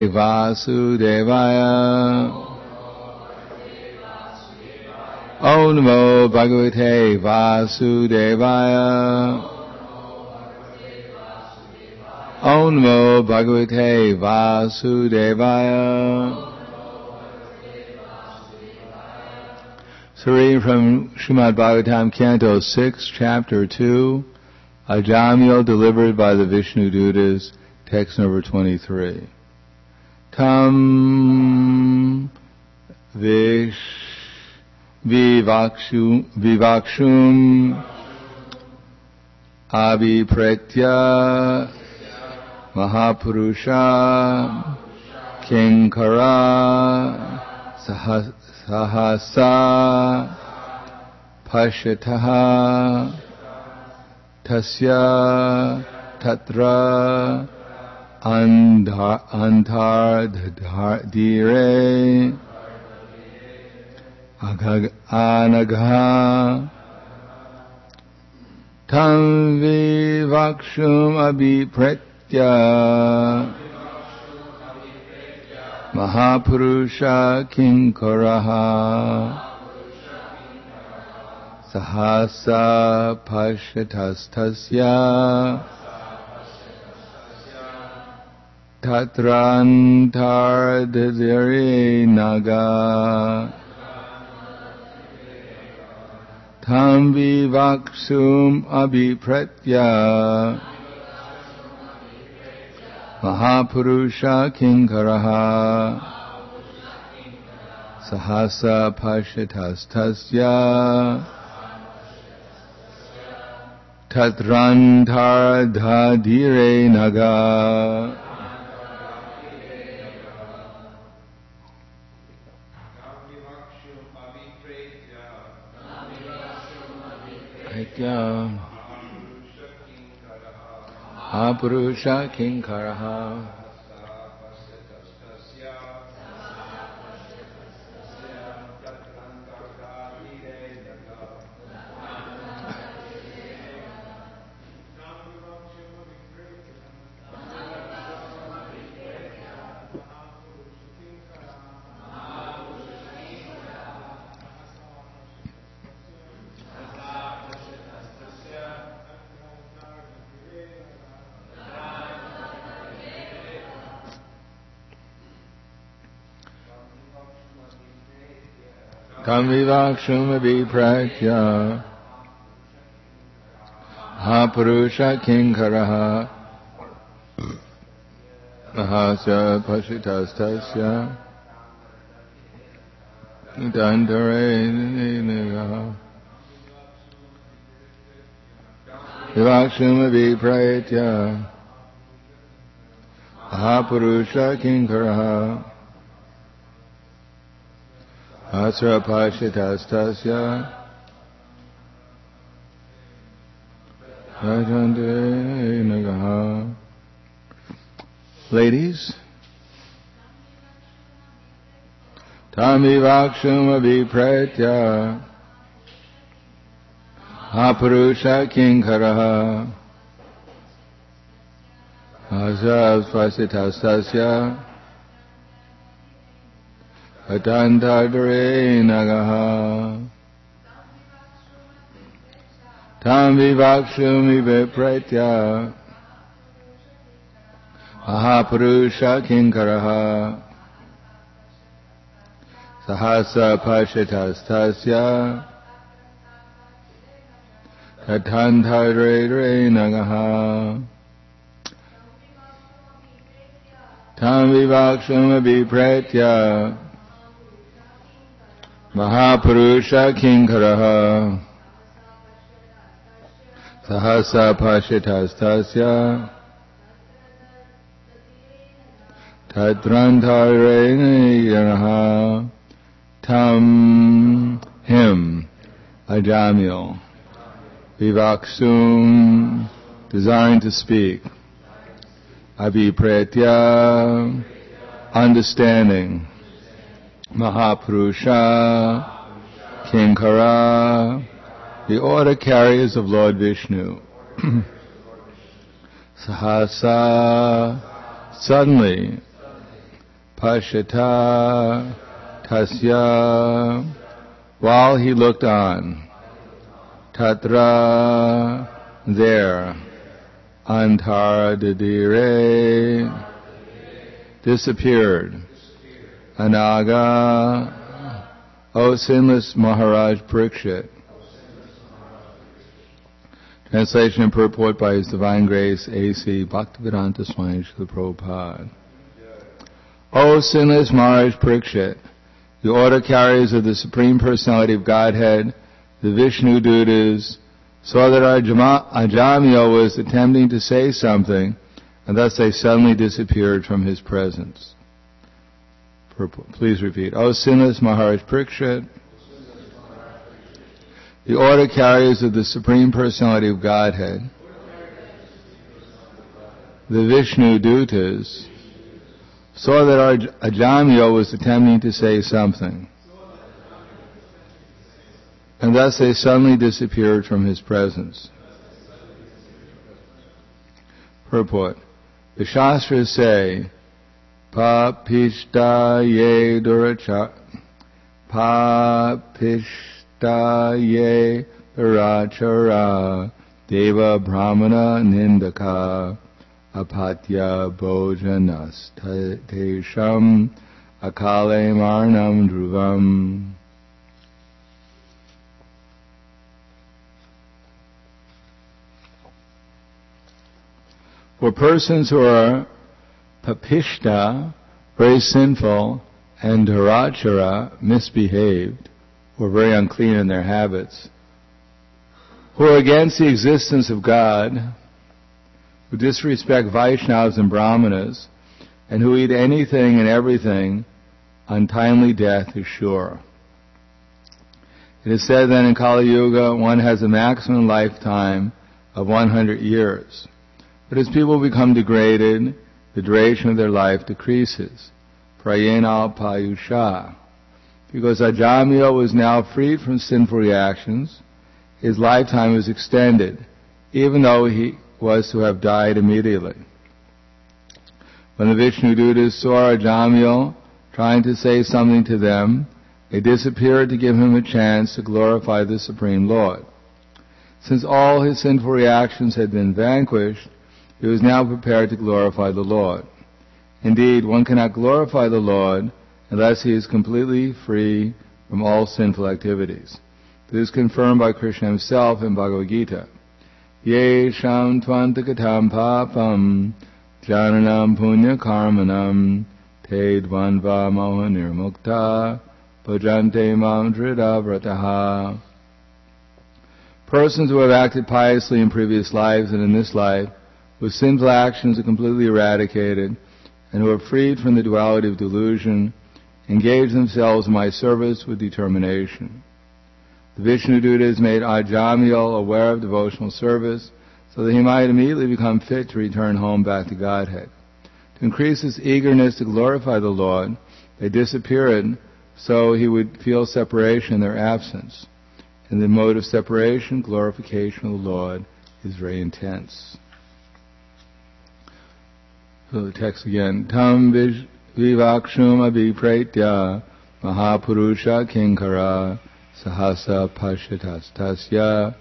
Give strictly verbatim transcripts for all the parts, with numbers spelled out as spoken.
Vasudevaya. Om Namo Bhagavate Vasudevaya. Om Namo Bhagavate Vasudevaya. So reading from Srimad Bhagavatam, Canto six, Chapter two, Ajamil delivered by the Vishnu Dutas, text number twenty-three. Tam Vish Vivakshum Vivakshum Abhipretya Mahapurusha Kinkara Sahasa Pashataha Tasya Tatra Andar Antar Dire Anagha Tam Vivakshum Abhipretya Mahapurusha Kinkaraha Sahasa Pashatastasya Tatrantar Didiri Naga Tam Vivaksum Abhipretya Mahapurusha Kinkaraha Sahasa Pashatastasya Tatrantar Dhadire Naga. Apurusha Kinkaraha Tam Vivakshum Abhipretya Mahapurusha Kinkaraha Mahasya Pashitastasya Dandare Ninaha Vivakshum Abhipretya Mahapurusha Kinkaraha Asra Pashitastasya Nagaha. Ladies, Tami Vakshum Abhipretya Apurusha Kinkaraha Asra Pashitastasya Atantadare Nagaha. Tam Vivakshum Abhipretya Mahapurusha Kinkaraha Sahasa Pashatastasya Atantadare Nagaha. Tam Vivakshum Abhipretya Mahapurusha Kinkaraha Sahasa Pashatastasya Tatrantare Yanaha. Tam him Ajamil Vivaksum designed to speak Abhipretya understanding Mahapurusha Kinkara the order carriers of Lord Vishnu. Sahasa suddenly Pashyata tasya, while he looked on. Tatra, there. Antara didire, disappeared. Anaga, O sinless Maharaj Parikshit. Translation and purport by His Divine Grace A C Bhaktivedanta Swami Srila Prabhupada. O sinless Maharaj Parikshit, the order carriers of the Supreme Personality of Godhead, the Vishnu Dutas, saw that Ajamil was attempting to say something, and thus they suddenly disappeared from his presence. Please repeat. O sinless Maharaj Parikshit, the order carriers of the Supreme Personality of Godhead, the Vishnu Dutas, saw that Ajamil was attempting to say something, and thus they suddenly disappeared from his presence. Purport. The Shastras say, Papishta ye duracha, Papishta ye durachara, Deva Brahmana Nindaka, Apatya Bhojanas Tesham, Akale Marnam Dhruvam. For persons who are papishta, very sinful, and durachara, misbehaved, or very unclean in their habits, who are against the existence of God, who disrespect Vaishnavas and Brahmanas, and who eat anything and everything, untimely death is sure. It is said that in Kali Yuga one has a maximum lifetime of one hundred years. But as people become degraded, the duration of their life decreases. Prayena payusha. Because Ajamil was now freed from sinful reactions, his lifetime was extended, even though he was to have died immediately. When the Vishnu Dutas saw Ajamil trying to say something to them, they disappeared to give him a chance to glorify the Supreme Lord. Since all his sinful reactions had been vanquished, he was now prepared to glorify the Lord. Indeed, one cannot glorify the Lord unless he is completely free from all sinful activities. This is confirmed by Krishna himself in Bhagavad Gita. Ye sham tvantakatam papam jananam punya karmanam te dvanva moha nirmukta bhajante mam drida vrataha. Persons who have acted piously in previous lives and in this life, whose sinful actions are completely eradicated, and who are freed from the duality of delusion, engage themselves in my service with determination. The Vishnu Dutas made Ajamil aware of devotional service, so that he might immediately become fit to return home back to Godhead. To increase his eagerness to glorify the Lord, they disappeared so he would feel separation in their absence. In the mode of separation, glorification of the Lord is very intense. So the text again. Tam vivakshum abhipretya mahapurusha kinkara sahasa pashyatas tasya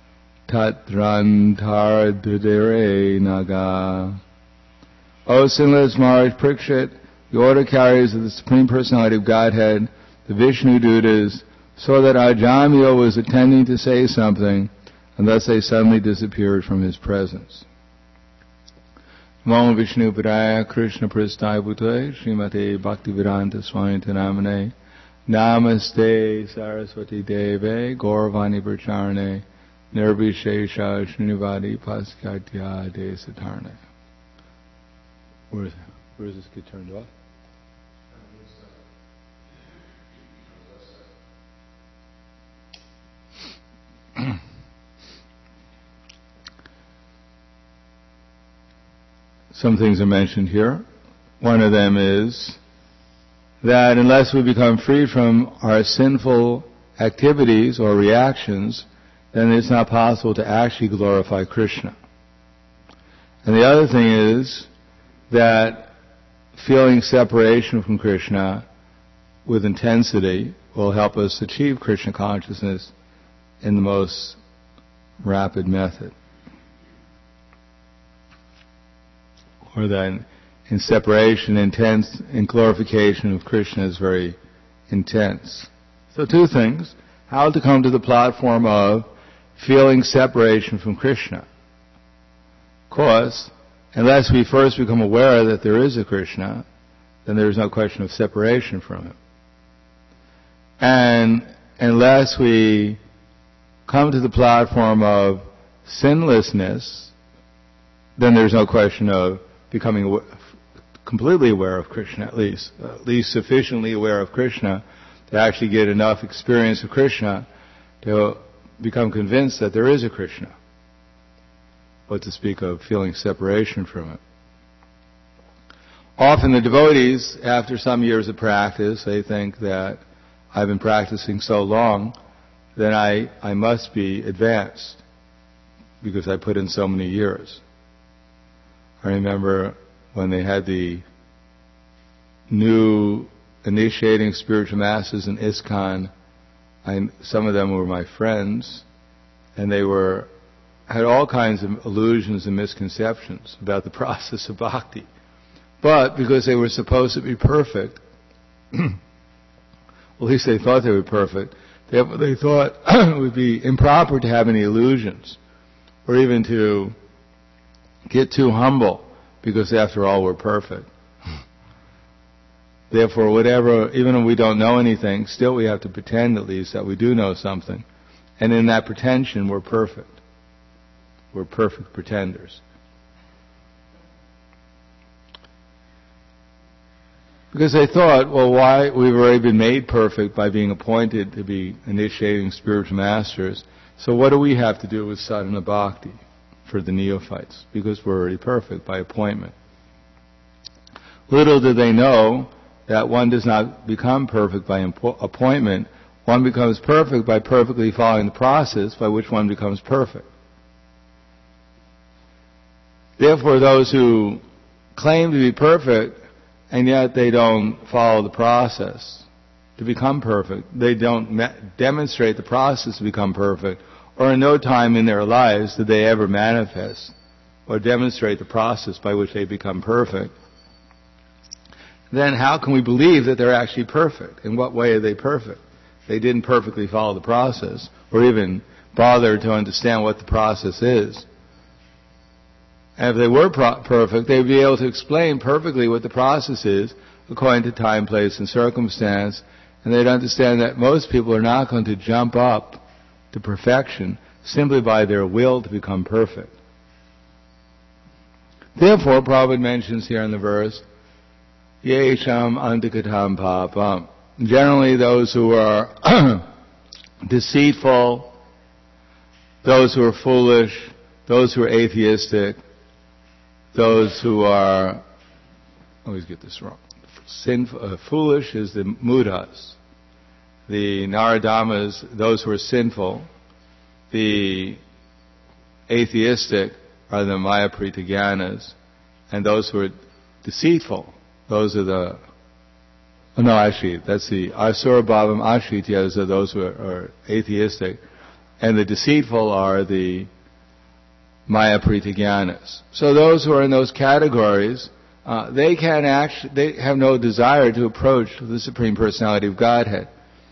tatrantar dudere naga. O sinless Maharaj Parikshit, the order carriers of the Supreme Personality of Godhead, the Vishnu Dutas, saw that Ajamil was attempting to say something, and thus they suddenly disappeared from his presence. Namo Vishnu Padaya Krishna Prasthaya Bhutale Srimate Bhaktivedanta Swami Namane Namaste Saraswati Deve Gauravani Pracharane Nirvishesha Srinivadi Paskatya Desatarne. Where is, where does this get turned off? Some things are mentioned here. One of them is that unless we become free from our sinful activities or reactions, then it's not possible to actually glorify Krishna. And the other thing is that feeling separation from Krishna with intensity will help us achieve Krishna consciousness in the most rapid method. Or then in separation, intense, in glorification of Krishna is very intense. So two things. How to come to the platform of feeling separation from Krishna. Of course, unless we first become aware that there is a Krishna, then there is no question of separation from him. And unless we come to the platform of sinlessness, then there's no question of becoming aw- completely aware of Krishna, at least, at least sufficiently aware of Krishna to actually get enough experience of Krishna to become convinced that there is a Krishna. What to speak of feeling separation from it. Often the devotees, after some years of practice, they think that I've been practicing so long, then I, I must be advanced because I put in so many years. I remember when they had the new initiating spiritual masters in ISKCON, I, some of them were my friends, and they were had all kinds of illusions and misconceptions about the process of bhakti. But because they were supposed to be perfect, well, at least they thought they were perfect, they, they thought it would be improper to have any illusions, or even to get too humble, because after all we're perfect. Therefore, whatever, even if we don't know anything, still we have to pretend at least that we do know something. And in that pretension, we're perfect. We're perfect pretenders. Because they thought, well, why, we've already been made perfect by being appointed to be initiating spiritual masters, so what do we have to do with sadhana bhakti for the neophytes? Because we're already perfect by appointment. Little do they know that one does not become perfect by impo- appointment. One becomes perfect by perfectly following the process by which one becomes perfect. Therefore, those who claim to be perfect and yet they don't follow the process to become perfect, they don't ma- demonstrate the process to become perfect, or in no time in their lives did they ever manifest or demonstrate the process by which they become perfect, then how can we believe that they're actually perfect? In what way are they perfect? They didn't perfectly follow the process, or even bother to understand what the process is. And if they were pro- perfect, they'd be able to explain perfectly what the process is according to time, place, and circumstance, and they'd understand that most people are not going to jump up to perfection simply by their will to become perfect. Therefore, Prabhupada mentions here in the verse, Yesham antikatam papam. Generally, those who are deceitful, those who are foolish, those who are atheistic, those who are, I always get this wrong, Sinful, uh, foolish is the mudhas, the naradamas, those who are sinful, the atheistic are the mayaprita gyanas, and those who are deceitful, those are the, oh no, actually, that's the asura bhavam ashrityas are those who are, are atheistic, and the deceitful are the mayaprita gyanas. So those who are in those categories, uh, they can actually, they have no desire to approach the Supreme Personality of Godhead.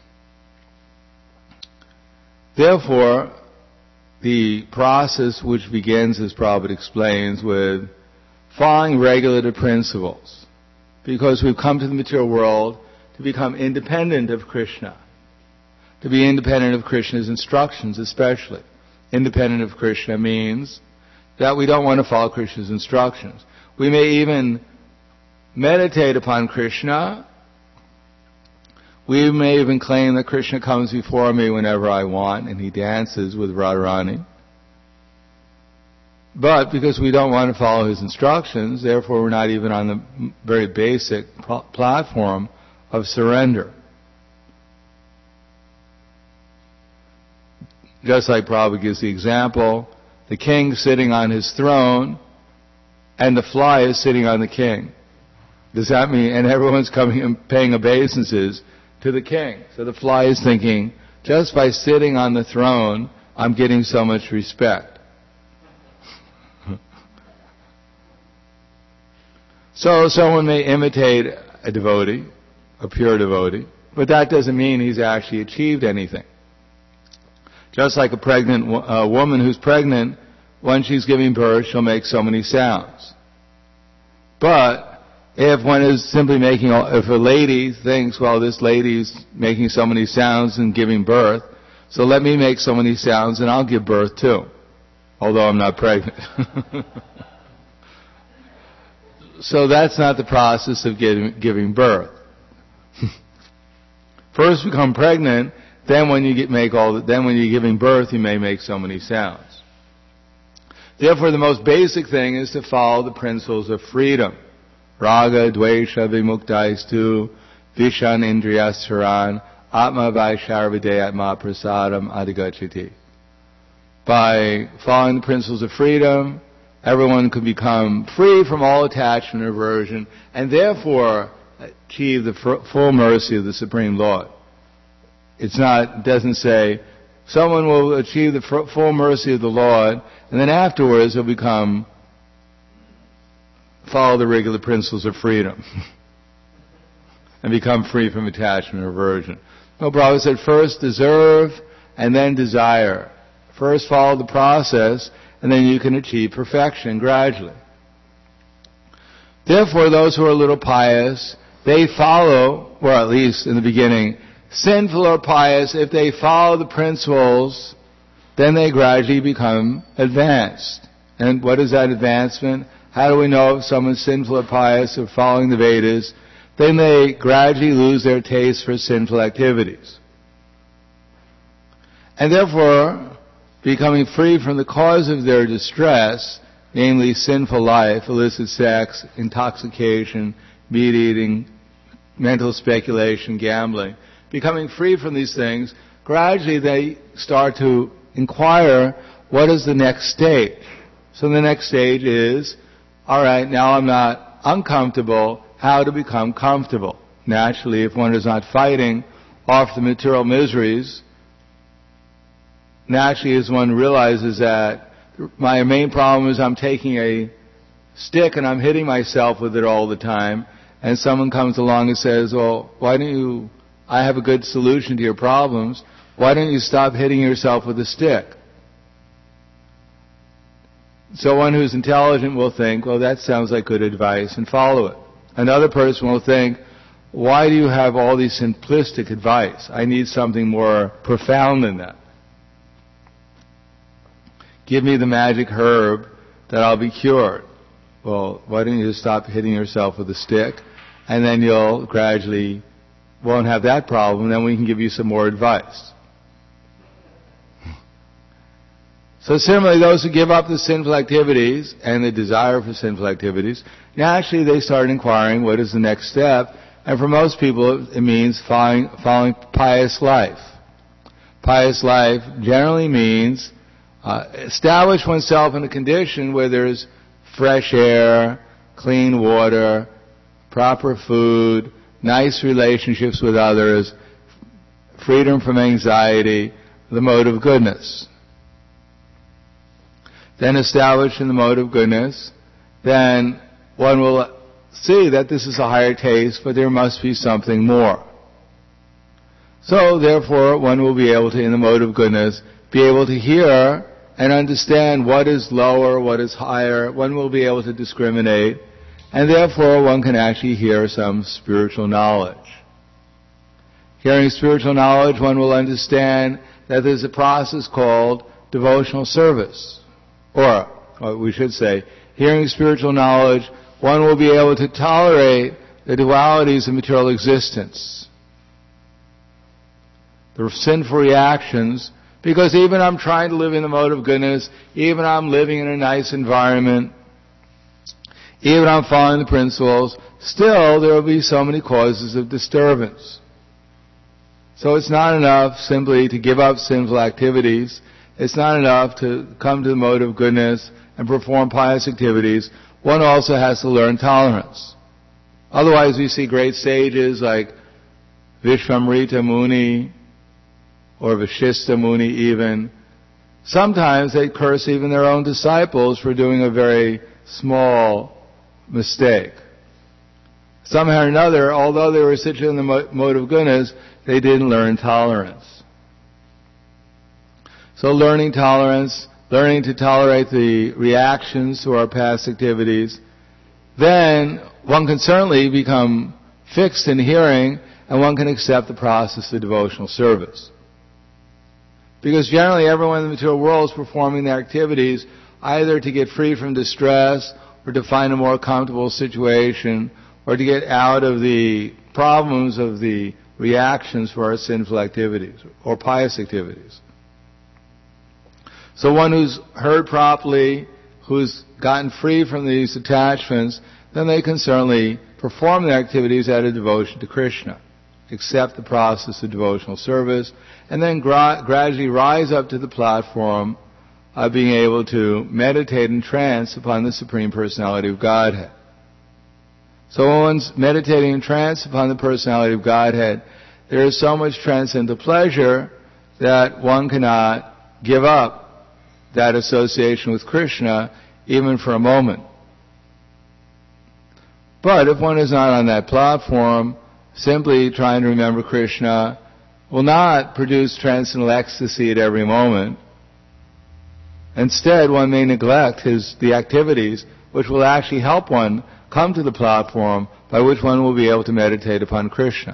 Therefore, the process which begins, as Prabhupada explains, with following regulative principles, because we've come to the material world to become independent of Krishna, to be independent of Krishna's instructions especially. Independent of Krishna means that we don't want to follow Krishna's instructions. We may even meditate upon Krishna. We may even claim that Krishna comes before me whenever I want and he dances with Radharani. But because we don't want to follow his instructions, therefore we're not even on the very basic pl- platform of surrender. Just like Prabhupada gives the example, the king sitting on his throne and the fly is sitting on the king. Does that mean, and everyone's coming and paying obeisances to the king. So the fly is thinking, just by sitting on the throne, I'm getting so much respect. So someone may imitate a devotee, a pure devotee, but that doesn't mean he's actually achieved anything. Just like a pregnant uh, woman who's pregnant, when she's giving birth, she'll make so many sounds. But if one is simply making, if a lady thinks, well, this lady's making so many sounds and giving birth, so let me make so many sounds and I'll give birth too, although I'm not pregnant. So that's not the process of giving, giving birth. First become pregnant, then when you get make all the, then when you're giving birth, you may make so many sounds. Therefore, the most basic thing is to follow the principles of freedom. Raga, dvesha, vimuktayistu, vishan indriyasaran, atma vaisharvide atma prasadam adhigachati. By following the principles of freedom, everyone can become free from all attachment and aversion, and therefore achieve the full mercy of the Supreme Lord. It's not, it doesn't say, someone will achieve the full mercy of the Lord, and then afterwards he'll become, follow the regular principles of freedom, and become free from attachment or aversion. No, Prabhupada said first deserve, and then desire. First follow the process, and then you can achieve perfection gradually. Therefore, those who are a little pious, they follow, or at least in the beginning, sinful or pious, if they follow the principles, then they gradually become advanced. And what is that advancement? How do we know if someone's sinful or pious or following the Vedas? Then they gradually lose their taste for sinful activities. And therefore, becoming free from the cause of their distress, namely sinful life, illicit sex, intoxication, meat eating, mental speculation, gambling, becoming free from these things, gradually they start to inquire, what is the next stage? So the next stage is, alright, now I'm not uncomfortable, how to become comfortable. Naturally, if one is not fighting off the material miseries, naturally, as one realizes that my main problem is I'm taking a stick and I'm hitting myself with it all the time, and someone comes along and says, well, why don't you, I have a good solution to your problems, why don't you stop hitting yourself with a stick? So one who's intelligent will think, well, that sounds like good advice, and follow it. Another person will think, why do you have all these simplistic advice? I need something more profound than that. Give me the magic herb that I'll be cured. Well, why don't you just stop hitting yourself with a stick, and then you'll gradually won't have that problem, and then we can give you some more advice. So similarly, those who give up the sinful activities and the desire for sinful activities, naturally they start inquiring what is the next step, and for most people it means following, following pious life. Pious life generally means Uh, establish oneself in a condition where there's fresh air, clean water, proper food, nice relationships with others, freedom from anxiety, the mode of goodness. Then established in the mode of goodness, then one will see that this is a higher taste, but there must be something more. So therefore one will be able to, in the mode of goodness, be able to hear and understand what is lower, what is higher. One will be able to discriminate, and therefore one can actually hear some spiritual knowledge. Hearing spiritual knowledge, one will understand that there's a process called devotional service. Or, or we should say, hearing spiritual knowledge, one will be able to tolerate the dualities of material existence, the sinful reactions. Because even I'm trying to live in the mode of goodness, even I'm living in a nice environment, even I'm following the principles, still there will be so many causes of disturbance. So it's not enough simply to give up sinful activities. It's not enough to come to the mode of goodness and perform pious activities. One also has to learn tolerance. Otherwise, we see great sages like Vishvamrita Muni or Vashishta Muni even. Sometimes they curse even their own disciples for doing a very small mistake. Somehow or another, although they were situated in the mode of goodness, they didn't learn tolerance. So learning tolerance, learning to tolerate the reactions to our past activities, then one can certainly become fixed in hearing and one can accept the process of devotional service. Because generally everyone in the material world is performing their activities either to get free from distress or to find a more comfortable situation or to get out of the problems of the reactions for our sinful activities or pious activities. So one who's heard properly, who's gotten free from these attachments, then they can certainly perform their activities out of devotion to Krishna, accept the process of devotional service, and then gra- gradually rise up to the platform of being able to meditate in trance upon the Supreme Personality of Godhead. So when one's meditating in trance upon the Personality of Godhead, there is so much transcendental pleasure that one cannot give up that association with Krishna even for a moment. But if one is not on that platform, simply trying to remember Krishna will not produce transcendental ecstasy at every moment. Instead, one may neglect his, the activities which will actually help one come to the platform by which one will be able to meditate upon Krishna.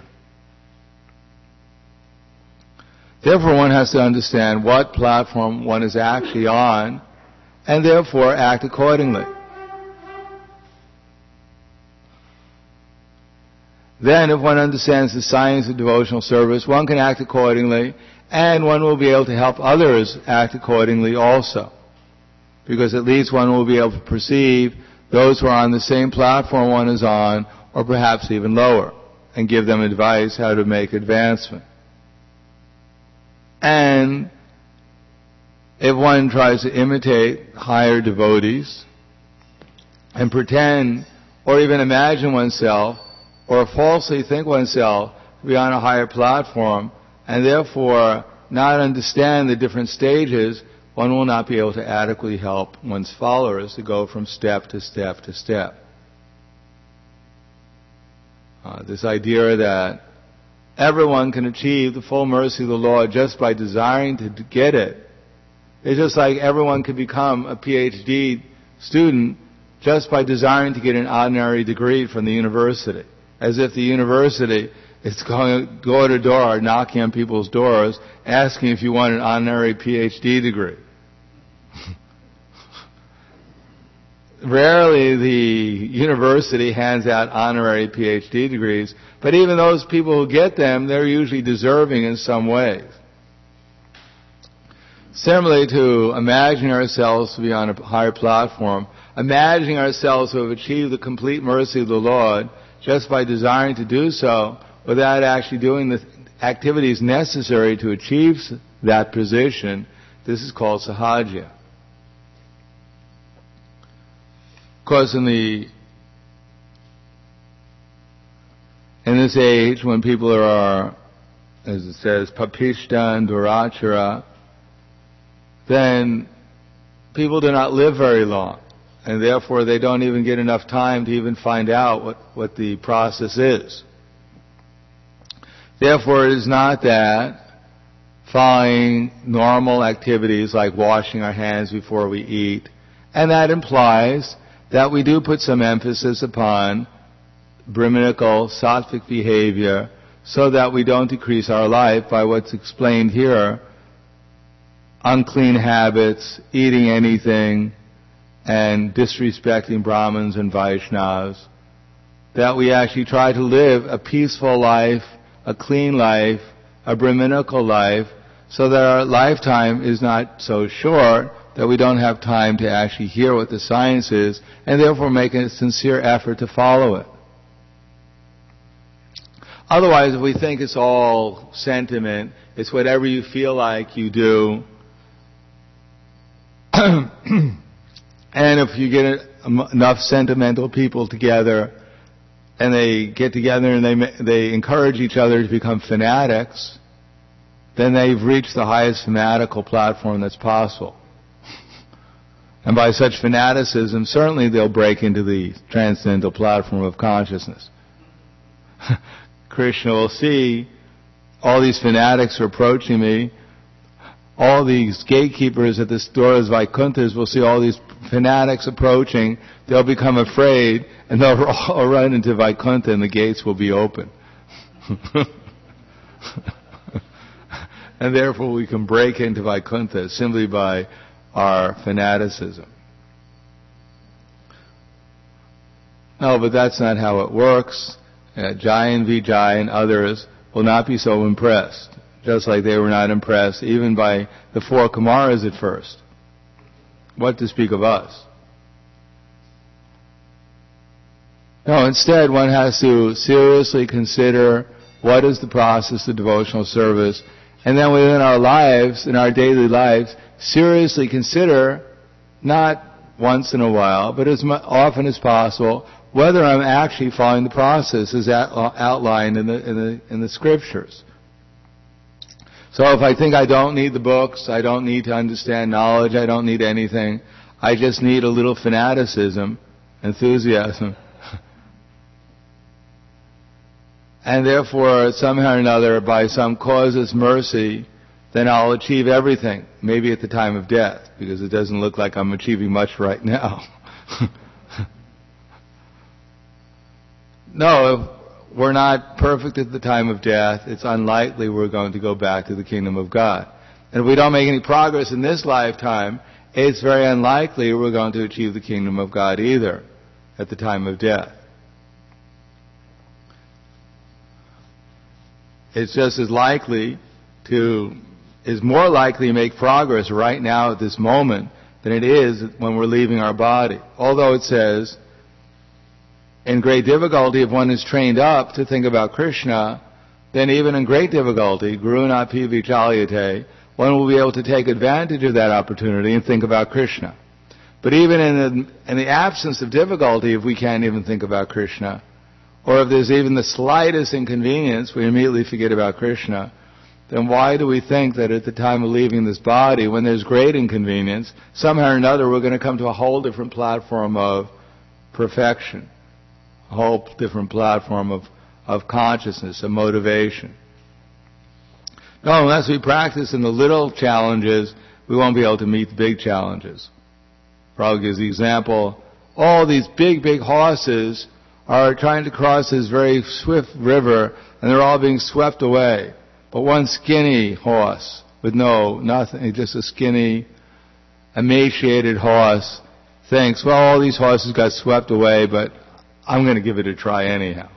Therefore, one has to understand what platform one is actually on and therefore act accordingly. Then, if one understands the science of devotional service, one can act accordingly, and one will be able to help others act accordingly also. Because at least one will be able to perceive those who are on the same platform one is on, or perhaps even lower, and give them advice how to make advancement. And if one tries to imitate higher devotees, and pretend, or even imagine oneself, or falsely think oneself to be on a higher platform, and therefore not understand the different stages, one will not be able to adequately help one's followers to go from step to step to step. Uh, this idea that everyone can achieve the full mercy of the Lord just by desiring to get it, it's just like everyone can become a P H D student just by desiring to get an ordinary degree from the university. As if the university is going door to door, knocking on people's doors, asking if you want an honorary P H D degree. Rarely the university hands out honorary P H D degrees, but even those people who get them, they're usually deserving in some ways. Similarly to imagining ourselves to be on a higher platform, imagining ourselves to have achieved the complete mercy of the Lord, just by desiring to do so without actually doing the activities necessary to achieve that position, this is called sahaja. Of course, in the in this age, when people are, as it says, papishta and durachara, then people do not live very long. And therefore they don't even get enough time to even find out what, what the process is. Therefore it is not that following normal activities like washing our hands before we eat, and that implies that we do put some emphasis upon brahminical, sattvic behavior so that we don't decrease our life by what's explained here, unclean habits, eating anything, and disrespecting Brahmins and Vaishnavas, that we actually try to live a peaceful life, a clean life, a Brahminical life, so that our lifetime is not so short that we don't have time to actually hear what the science is, and therefore make a sincere effort to follow it. Otherwise, if we think it's all sentiment, it's whatever you feel like you do, and if you get enough sentimental people together, and they get together and they they encourage each other to become fanatics, then they've reached the highest fanatical platform that's possible. And by such fanaticism, certainly they'll break into the transcendental platform of consciousness. Krishna will see all these fanatics are approaching me. All these gatekeepers at the doors of Vaikuntha will see all these fanatics approaching. They'll become afraid, and they'll all run into Vaikuntha, and the gates will be open. And therefore we can break into Vaikuntha simply by our fanaticism. No, but that's not how it works. Uh, Jayan Vijay and others will not be so impressed, just like they were not impressed even by the four Kumaras at first. What to speak of us? No, instead one has to seriously consider what is the process of devotional service, and then within our lives, in our daily lives, seriously consider, not once in a while, but as often as possible, whether I'm actually following the process as outlined in the, in the, in the scriptures. So if I think I don't need the books, I don't need to understand knowledge, I don't need anything, I just need a little fanaticism, enthusiasm, and therefore somehow or another, by some causeless mercy, then I'll achieve everything, maybe at the time of death, because it doesn't look like I'm achieving much right now. No, if we're not perfect at the time of death, it's unlikely we're going to go back to the kingdom of God. And if we don't make any progress in this lifetime, it's very unlikely we're going to achieve the kingdom of God either at the time of death. It's just as likely to, is more likely to make progress right now at this moment than it is when we're leaving our body. Although it says, in great difficulty, if one is trained up to think about Krishna, then even in great difficulty, Guru Napi Vichalyate, one will be able to take advantage of that opportunity and think about Krishna. But even in the, in the absence of difficulty, if we can't even think about Krishna, or if there's even the slightest inconvenience, we immediately forget about Krishna, then why do we think that at the time of leaving this body, when there's great inconvenience, somehow or another we're going to come to a whole different platform of perfection, a whole different platform of, of consciousness, of motivation? No, unless we practice in the little challenges, we won't be able to meet the big challenges. Prabhupada gives the example, all these big, big horses are trying to cross this very swift river, and they're all being swept away. But one skinny horse with no, nothing, just a skinny, emaciated horse thinks, well, all these horses got swept away, but I'm going to give it a try anyhow.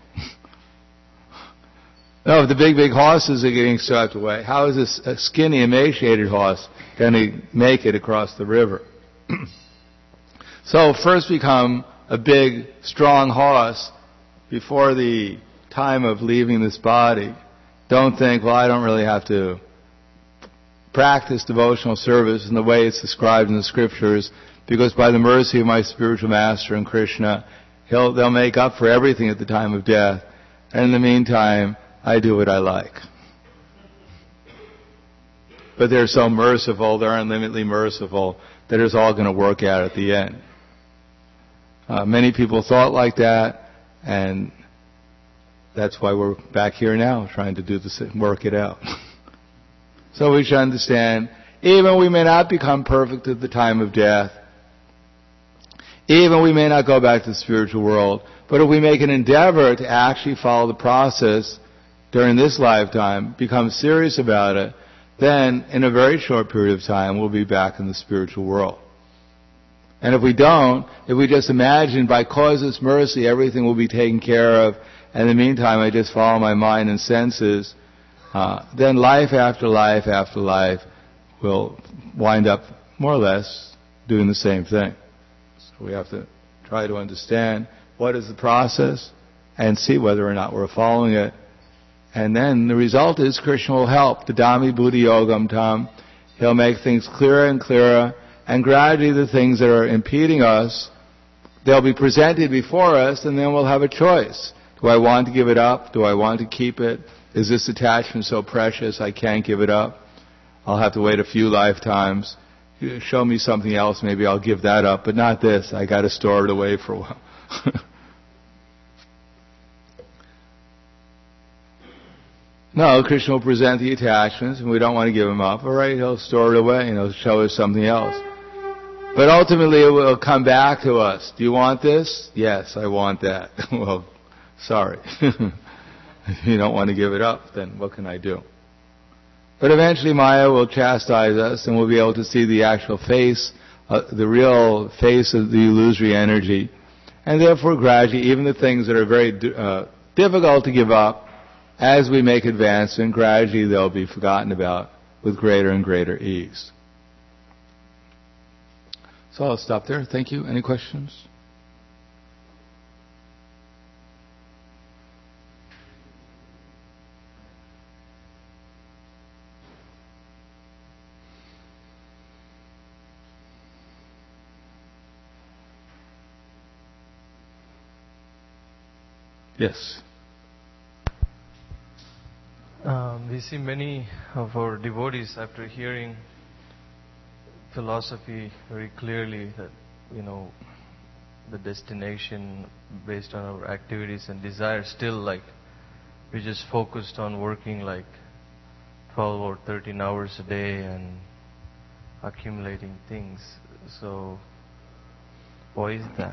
No, if the big, big horses are getting swept away, how is this a skinny, emaciated horse going to make it across the river? So first become a big, strong horse before the time of leaving this body. Don't think, well, I don't really have to practice devotional service in the way it's described in the scriptures, because by the mercy of my spiritual master and Krishna, he'll, they'll make up for everything at the time of death. And in the meantime, I do what I like. But they're so merciful, they're unlimitedly merciful, that it's all going to work out at the end. Uh, many people thought like that, and that's why we're back here now, trying to do this, work it out. So we should understand, even we may not become perfect at the time of death, even we may not go back to the spiritual world, but if we make an endeavor to actually follow the process during this lifetime, become serious about it, then in a very short period of time we'll be back in the spiritual world. And if we don't, if we just imagine by causeless mercy everything will be taken care of, and in the meantime I just follow my mind and senses, uh, then life after life after life will wind up more or less doing the same thing. So we have to try to understand what is the process and see whether or not we're following it. And then the result is Krishna will help. Dadami buddhi yogam tam. He'll make things clearer and clearer, and gradually the things that are impeding us, they'll be presented before us, and then we'll have a choice. Do I want to give it up? Do I want to keep it? Is this attachment so precious I can't give it up? I'll have to wait a few lifetimes. Show me something else, maybe I'll give that up, but not this. I got to store it away for a while. No, Krishna will present the attachments, and we don't want to give them up. All right, He'll store it away, and He'll show us something else. But ultimately, it will come back to us. Do you want this? Yes, I want that. Well, sorry. If you don't want to give it up, then what can I do? But eventually Maya will chastise us, and we'll be able to see the actual face, uh, the real face of the illusory energy. And therefore, gradually, even the things that are very uh, difficult to give up, as we make advancement, gradually they'll be forgotten about with greater and greater ease. So I'll stop there. Thank you. Any questions? Yes. Um, we see many of our devotees, after hearing philosophy very clearly, that, you know, the destination based on our activities and desires, still like we just focused on working like twelve or thirteen hours a day and accumulating things. So why is that?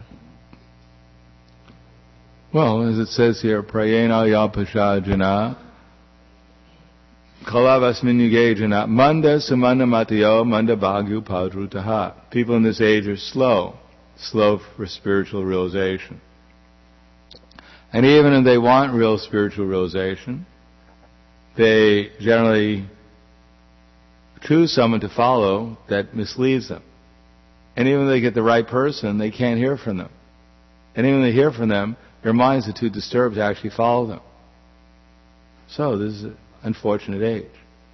Well, as it says here, prayena yapashajana kalavasmin yugejana manda samana matayo manda bhagyu padrutaha. People in this age are slow, slow for spiritual realization. And even if they want real spiritual realization, they generally choose someone to follow that misleads them. And even if they get the right person, they can't hear from them. And even if they hear from them, their minds are too disturbed to actually follow them. So this is an unfortunate age.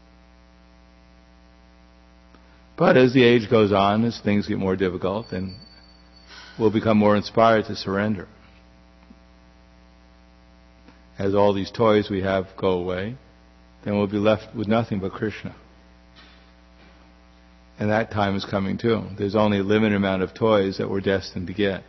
But as the age goes on, as things get more difficult, then we'll become more inspired to surrender. As all these toys we have go away, then we'll be left with nothing but Krishna. And that time is coming too. There's only a limited amount of toys that we're destined to get.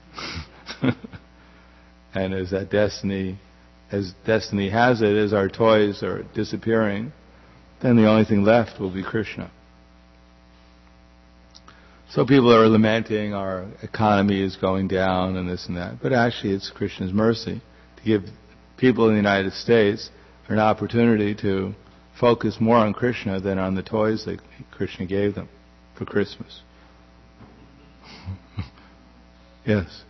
And as that destiny, as destiny has it, as our toys are disappearing, then the only thing left will be Krishna. So people are lamenting our economy is going down and this and that, but actually it's Krishna's mercy to give people in the United States an opportunity to focus more on Krishna than on the toys that Krishna gave them for Christmas. Yes.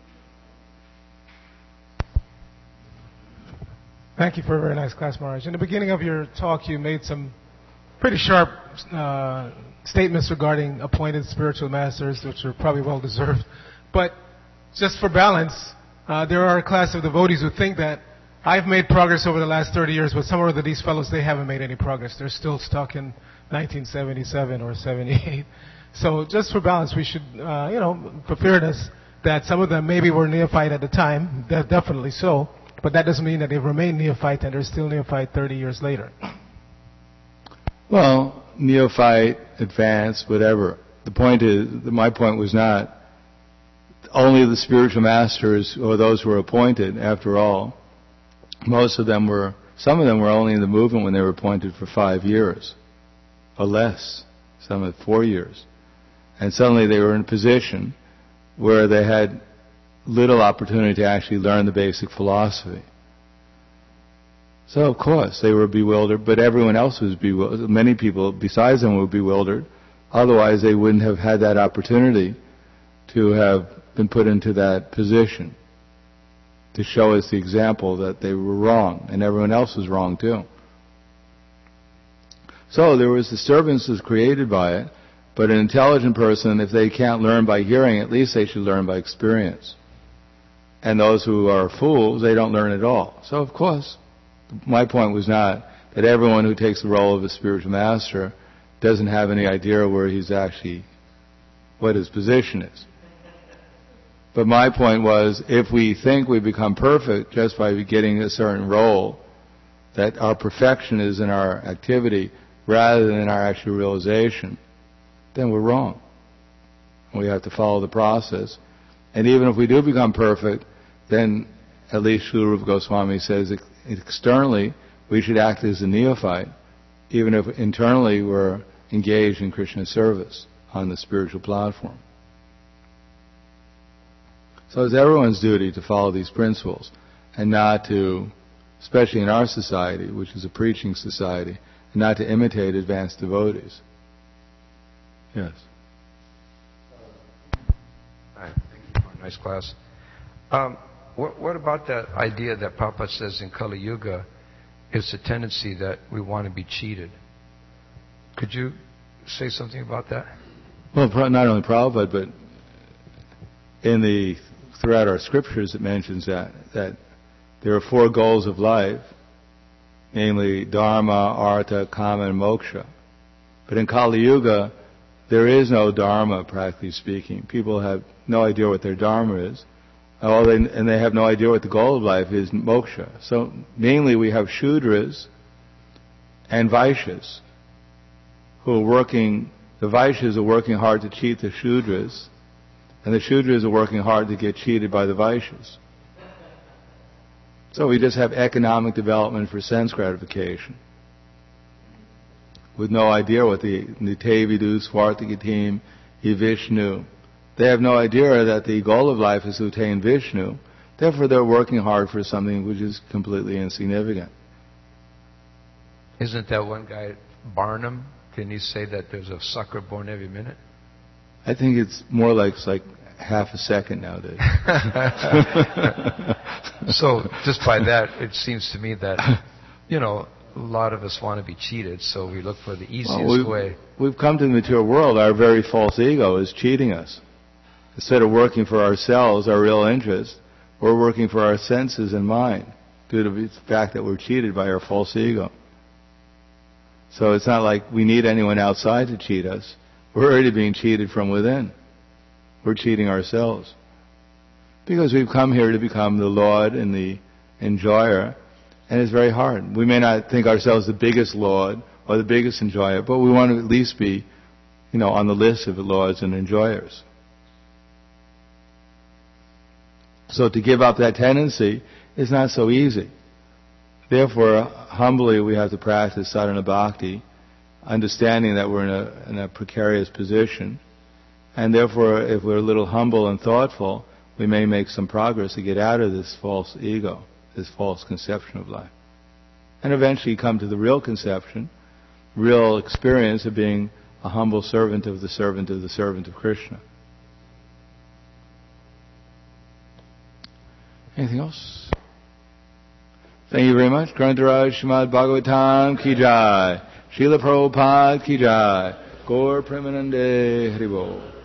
Thank you for a very nice class, Maharaj. In the beginning of your talk, you made some pretty sharp uh, statements regarding appointed spiritual masters, which are probably well deserved. But just for balance, uh, there are a class of devotees who think that I've made progress over the last thirty years, but some of these fellows, they haven't made any progress. They're still stuck in nineteen seventy-seven or seventy-eight. So just for balance, we should, uh, you know, for fairness, that some of them maybe were neophyte at the time, that definitely so, but that doesn't mean that they've remained neophyte and they're still neophyte thirty years later. Well, neophyte, advanced, whatever. The point is, my point was not only the spiritual masters or those who were appointed, after all. Most of them were, some of them were only in the movement when they were appointed for five years or less, some of four years. And suddenly they were in a position where they had little opportunity to actually learn the basic philosophy. So of course they were bewildered, but everyone else was bewildered. Many people besides them were bewildered. Otherwise they wouldn't have had that opportunity to have been put into that position, to show us the example that they were wrong, and everyone else was wrong too. So there was disturbances created by it, but an intelligent person, if they can't learn by hearing, at least they should learn by experience. And those who are fools, they don't learn at all. So of course, my point was not that everyone who takes the role of a spiritual master doesn't have any idea where he's actually, what his position is. But my point was, if we think we become perfect just by getting a certain role, that our perfection is in our activity rather than in our actual realization, then we're wrong. We have to follow the process. And even if we do become perfect, then at least Srila Rupa Goswami says externally we should act as a neophyte, even if internally we're engaged in Krishna's service on the spiritual platform. So it's everyone's duty to follow these principles and not to, especially in our society, which is a preaching society, not to imitate advanced devotees. Yes. Hi, thank you for a nice class. Um, what, what about that idea that Prabhupada says in Kali Yuga is a tendency that we want to be cheated? Could you say something about that? Well, not only Prabhupada, but in the throughout our scriptures it mentions that that there are four goals of life, namely Dharma, Artha, Kama, and Moksha. But in Kali Yuga, there is no Dharma, practically speaking. People have no idea what their Dharma is, all they, and they have no idea what the goal of life is, Moksha. So mainly we have Shudras and Vaishyas who are working, the Vaishyas are working hard to cheat the Shudras, and the Shudras are working hard to get cheated by the Vaishyas. So we just have economic development for sense gratification, with no idea what the Nite Vidu Swartagatim e Vishnu. They have no idea that the goal of life is to attain Vishnu. Therefore, they're working hard for something which is completely insignificant. Isn't that one guy, Barnum? Can you say that there's a sucker born every minute? I think it's more like it's like half a second nowadays. So just by that, it seems to me that, you know, a lot of us want to be cheated, so we look for the easiest well, we've, way. We've come to the material world. Our very false ego is cheating us. Instead of working for ourselves, our real interest, we're working for our senses and mind due to the fact that we're cheated by our false ego. So it's not like we need anyone outside to cheat us. We're already being cheated from within. We're cheating ourselves. Because we've come here to become the Lord and the enjoyer, and it's very hard. We may not think ourselves the biggest Lord or the biggest enjoyer, but we want to at least be, you know, on the list of the Lords and enjoyers. So to give up that tendency is not so easy. Therefore, humbly we have to practice sadhana bhakti, understanding that we're in a, in a precarious position. And therefore, if we're a little humble and thoughtful, we may make some progress to get out of this false ego, this false conception of life. And eventually come to the real conception, real experience of being a humble servant of the servant of the servant of Krishna. Anything else? Thank you very much. Grantaraj Srimad Bhagavatam Ki Jai. Srila Prabhupada Ki Jai. Gaur Premanande Haribol.